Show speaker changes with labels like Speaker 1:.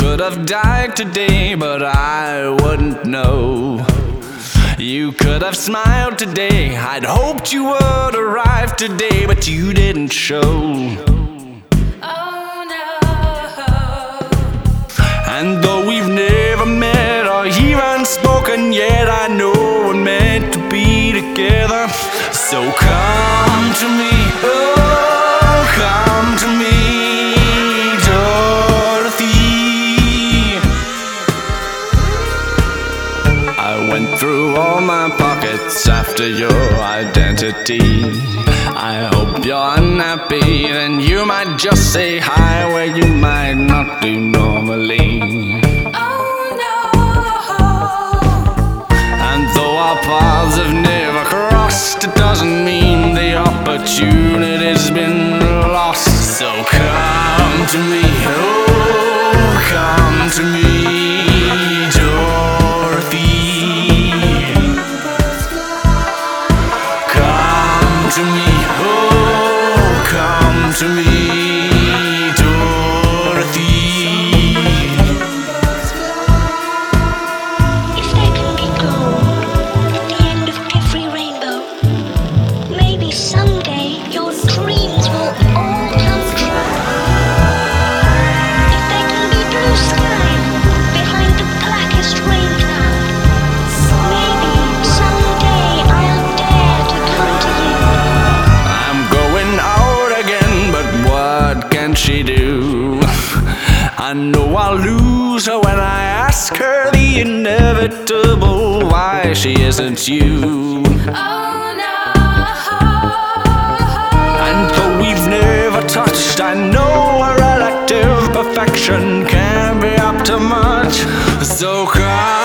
Speaker 1: could have died today, but I wouldn't know. You could have smiled today, I'd hoped you would arrive today, but you didn't show. And though we've never met or even spoken yet, I know we're meant to be together. So come to me, oh, come to me, Dorothy. I went through all my pockets after your identity. I hope you're unhappy, then you might just say hi where you might not do normally. And though our paths have never crossed, it doesn't mean the opportunity's been lost. So come to me, oh, come to me, Dorothy. Come to me, oh, come to me, Dorothy.
Speaker 2: If there can be gold at the end of every rainbow, maybe someday your dreams will all come true. If there can be blue sky behind the blackest rain cloud, maybe someday I'll dare to come to you.
Speaker 1: I'm going out again, but what can she do? I know I'll lose her when I ask her the inevitable why she isn't you. And though we've never touched, I know a relative perfection can't be up to much. So come